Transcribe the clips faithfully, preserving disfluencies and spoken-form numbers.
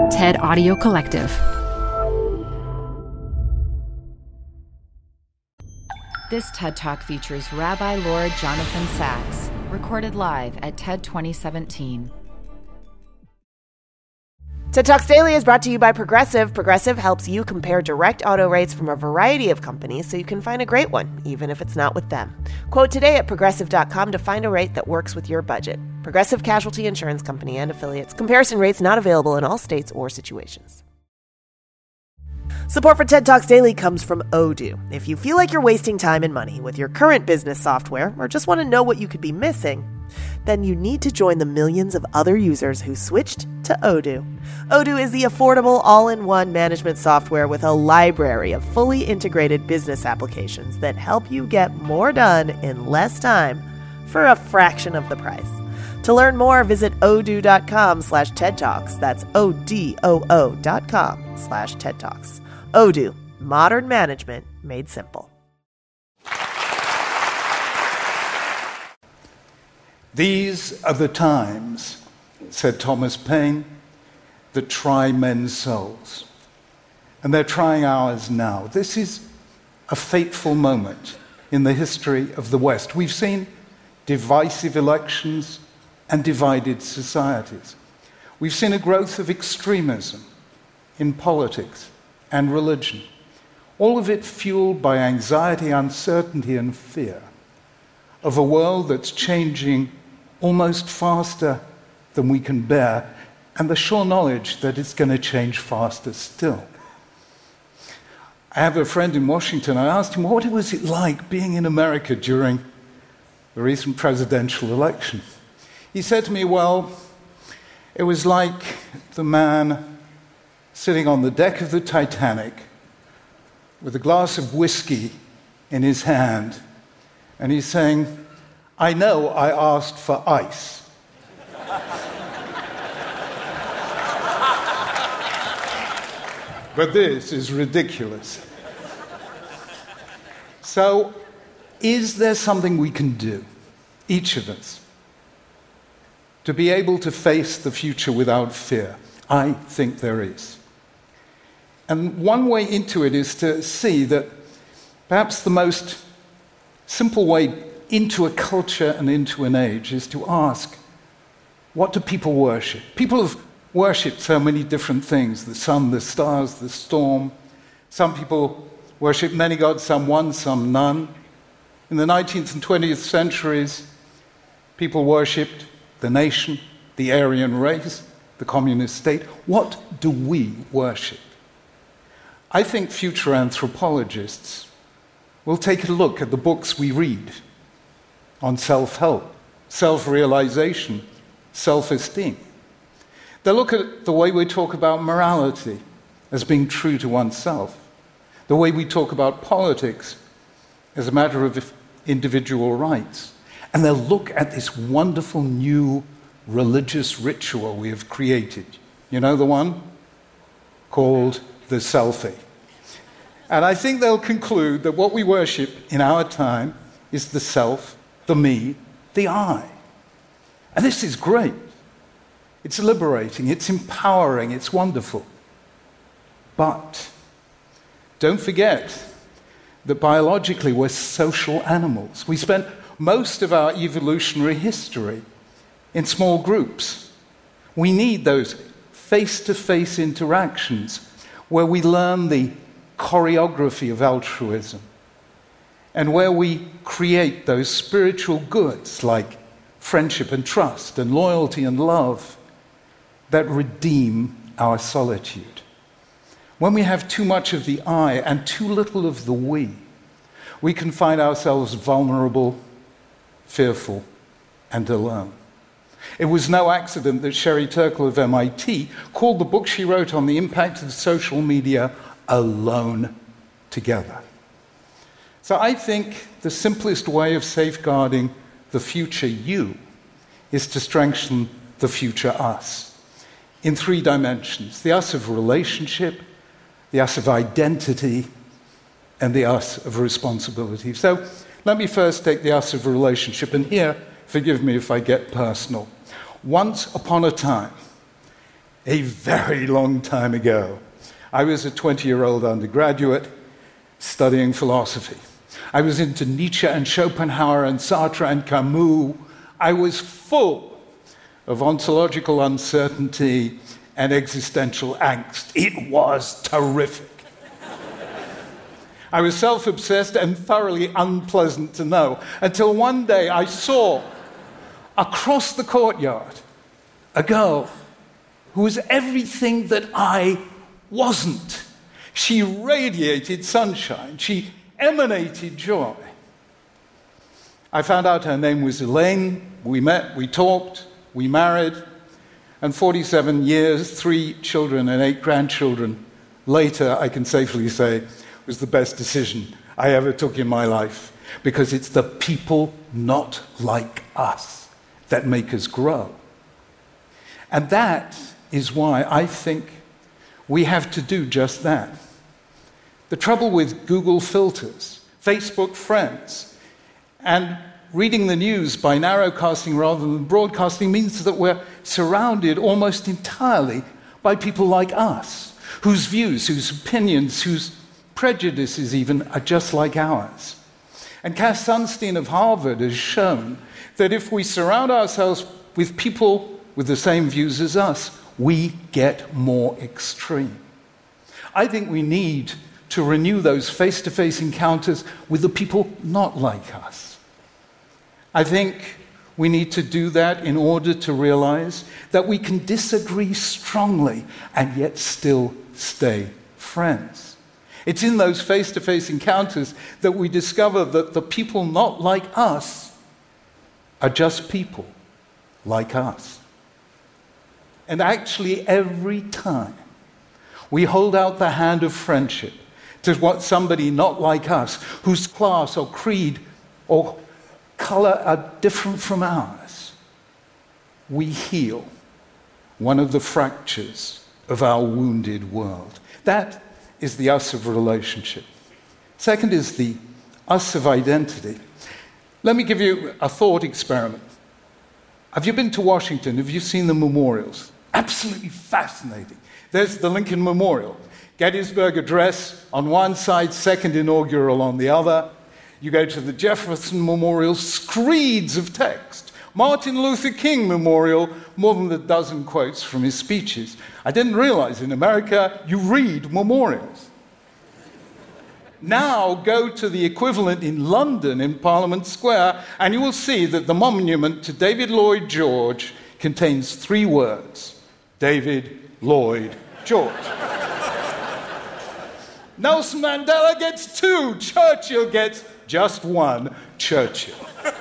TED Audio Collective. This TED Talk features Rabbi Lord Jonathan Sacks, recorded live at TED twenty seventeen. TED Talks Daily is brought to you by Progressive. Progressive helps you compare direct auto rates from a variety of companies so you can find a great one, even if it's not with them. Quote today at progressive dot com to find a rate that works with your budget. Progressive Casualty Insurance Company and Affiliates. Comparison rates not available in all states or situations. Support for TED Talks Daily comes from Odoo. If you feel like you're wasting time and money with your current business software or just want to know what you could be missing, then you need to join the millions of other users who switched to Odoo. Odoo is the affordable all-in-one management software with a library of fully integrated business applications that help you get more done in less time for a fraction of the price. To learn more, visit odoo.com slash TED Talks. That's O-D-O-O dot com slash TED Talks. Odoo, modern management made simple. These are the times, said Thomas Paine, that try men's souls. And they're trying ours now. This is a fateful moment in the history of the West. We've seen divisive elections and divided societies. We've seen a growth of extremism in politics and religion, all of it fueled by anxiety, uncertainty, and fear of a world that's changing almost faster than we can bear, and the sure knowledge that it's going to change faster still. I have a friend in Washington. I asked him, what was it like being in America during the recent presidential election? He said to me, well, it was like the man sitting on the deck of the Titanic with a glass of whiskey in his hand, and he's saying, I know I asked for ice. But this is ridiculous. So, is there something we can do, each of us, to be able to face the future without fear? I think there is. And one way into it is to see that perhaps the most simple way into a culture and into an age is to ask, what do people worship? People have worshipped so many different things, the sun, the stars, the storm. Some people worship many gods, some one, some none. In the nineteenth and twentieth centuries, people worshipped the nation, the Aryan race, the communist state. What do we worship? I think future anthropologists will take a look at the books we read on self-help, self-realization, self-esteem. They'll look at the way we talk about morality as being true to oneself, the way we talk about politics as a matter of individual rights. And they'll look at this wonderful new religious ritual we have created. You know the one? Called the selfie. And I think they'll conclude that what we worship in our time is the self, the me, the I. And this is great. It's liberating, it's empowering, it's wonderful. But don't forget that biologically we're social animals. We spent most of our evolutionary history in small groups. We need those face-to-face interactions where we learn the choreography of altruism and where we create those spiritual goods like friendship and trust and loyalty and love that redeem our solitude. When we have too much of the I and too little of the we, we can find ourselves vulnerable, fearful, and alone. It was no accident that Sherry Turkle of M I T called the book she wrote on the impact of social media Alone Together. So I think the simplest way of safeguarding the future you is to strengthen the future us in three dimensions: the us of relationship, the us of identity, and the us of responsibility. So let me first take the us of relationship, and here, forgive me if I get personal. Once upon a time, a very long time ago. I was a twenty-year-old undergraduate studying philosophy. I was into Nietzsche and Schopenhauer and Sartre and Camus. I was full of ontological uncertainty and existential angst. It was terrific. I was self-obsessed and thoroughly unpleasant to know, until one day I saw across the courtyard a girl who was everything that I wasn't. She radiated sunshine. She emanated joy. I found out her name was Elaine. We met, we talked, we married, and forty-seven years, three children and eight grandchildren later, I can safely say, was the best decision I ever took in my life, because it's the people not like us that make us grow. And that is why I think we have to do just that. The trouble with Google filters, Facebook friends, and reading the news by narrowcasting rather than broadcasting means that we're surrounded almost entirely by people like us, whose views, whose opinions, whose prejudices even are just like ours. And Cass Sunstein of Harvard has shown that if we surround ourselves with people with the same views as us, we get more extreme. I think we need to renew those face-to-face encounters with the people not like us. I think we need to do that in order to realize that we can disagree strongly and yet still stay friends. It's in those face-to-face encounters that we discover that the people not like us are just people like us. And actually, every time we hold out the hand of friendship to what somebody not like us, whose class or creed or color are different from ours, we heal one of the fractures of our wounded world. That is the us of relationship. Second is the us of identity. Let me give you a thought experiment. Have you been to Washington? Have you seen the memorials? Absolutely fascinating. There's the Lincoln Memorial. Gettysburg Address on one side, second inaugural on the other. You go to the Jefferson Memorial, screeds of text. Martin Luther King Memorial, more than a dozen quotes from his speeches. I didn't realize in America you read memorials. Now go to the equivalent in London in Parliament Square, and you will see that the monument to David Lloyd George contains three words: David Lloyd George. Nelson Mandela gets two, Churchill gets just one, Churchill.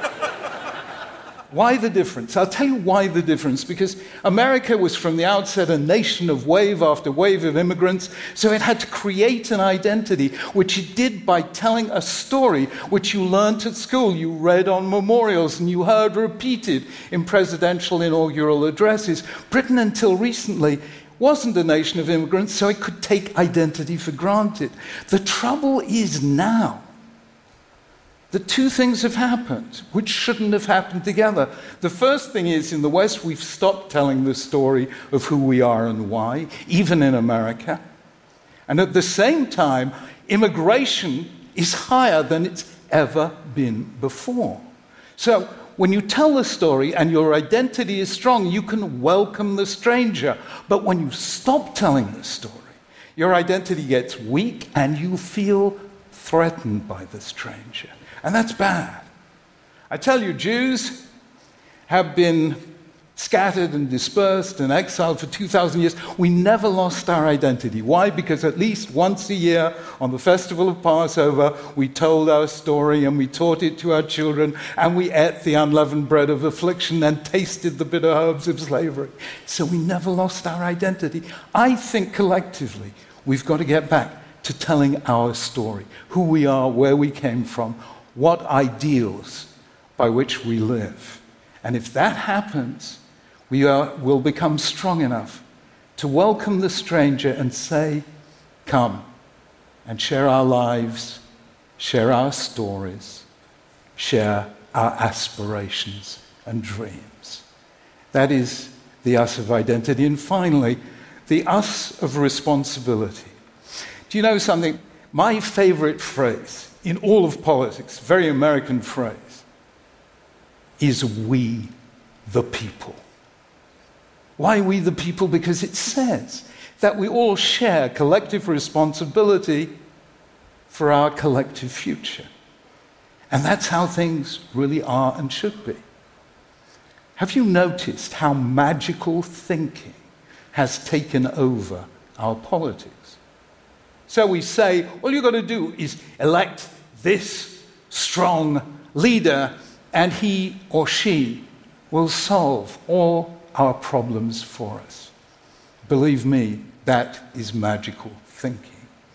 Why the difference? I'll tell you why the difference. Because America was from the outset a nation of wave after wave of immigrants, so it had to create an identity, which it did by telling a story which you learned at school, you read on memorials, and you heard repeated in presidential inaugural addresses. Britain, until recently, wasn't a nation of immigrants, so it could take identity for granted. The trouble is now that two things have happened which shouldn't have happened together. The first thing is, in the West, we've stopped telling the story of who we are and why, even in America. And at the same time, immigration is higher than it's ever been before. So when you tell the story and your identity is strong, you can welcome the stranger. But when you stop telling the story, your identity gets weak and you feel threatened by the stranger. And that's bad. I tell you, Jews have been scattered and dispersed and exiled for two thousand years. We never lost our identity. Why? Because at least once a year on the festival of Passover, we told our story and we taught it to our children, and we ate the unleavened bread of affliction and tasted the bitter herbs of slavery. So we never lost our identity. I think collectively we've got to get back to telling our story, who we are, where we came from, what ideals by which we live. And if that happens, we are, will become strong enough to welcome the stranger and say, come and share our lives, share our stories, share our aspirations and dreams. That is the us of identity. And finally, the us of responsibility. Do you know something? My favorite phrase in all of politics, very American phrase, is we the people. Why we the people? Because it says that we all share collective responsibility for our collective future. And that's how things really are and should be. Have you noticed how magical thinking has taken over our politics? So we say, all you've got to do is elect this strong leader, and he or she will solve all our problems for us. Believe me, that is magical thinking.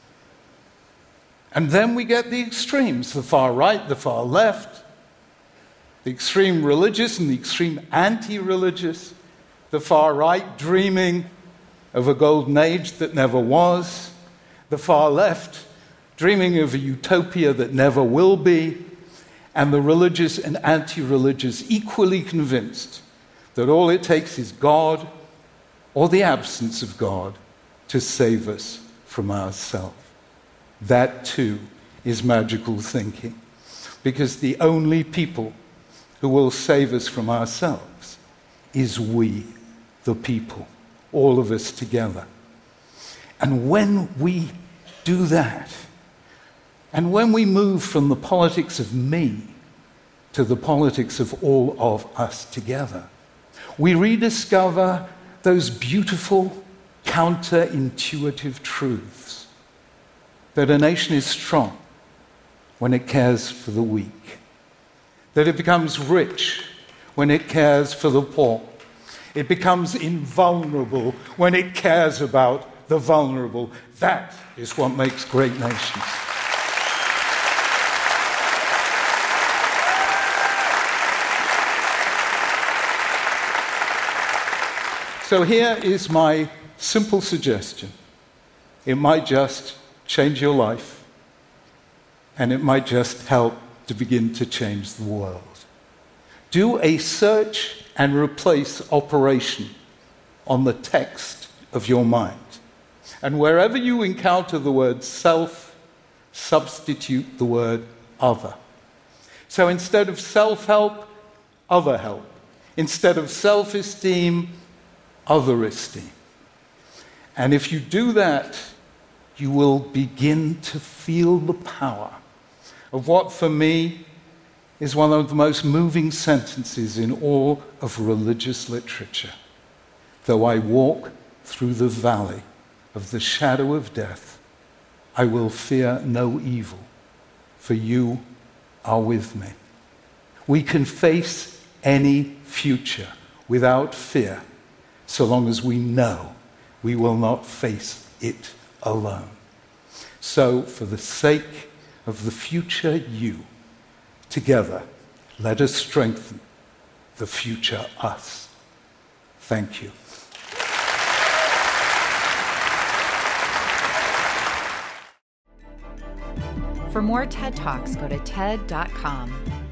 And then we get the extremes, the far right, the far left, the extreme religious and the extreme anti-religious, the far right dreaming of a golden age that never was, the far left dreaming of a utopia that never will be, and the religious and anti-religious equally convinced that all it takes is God or the absence of God to save us from ourselves. That too is magical thinking, because the only people who will save us from ourselves is we, the people, all of us together. And when we do that, and when we move from the politics of me to the politics of all of us together, we rediscover those beautiful, counterintuitive truths that a nation is strong when it cares for the weak, that it becomes rich when it cares for the poor, it becomes invulnerable when it cares about the vulnerable. That is what makes great nations. So here is my simple suggestion. It might just change your life, and it might just help to begin to change the world. Do a search and replace operation on the text of your mind. And wherever you encounter the word self, substitute the word other. So instead of self-help, other help. Instead of self-esteem, other esteem. And if you do that, you will begin to feel the power of what, for me, is one of the most moving sentences in all of religious literature. Though I walk through the valley of the shadow of death, I will fear no evil, for you are with me. We can face any future without fear, so long as we know we will not face it alone. So, for the sake of the future you, together, let us strengthen the future us. Thank you. For more TED Talks, go to T E D dot com.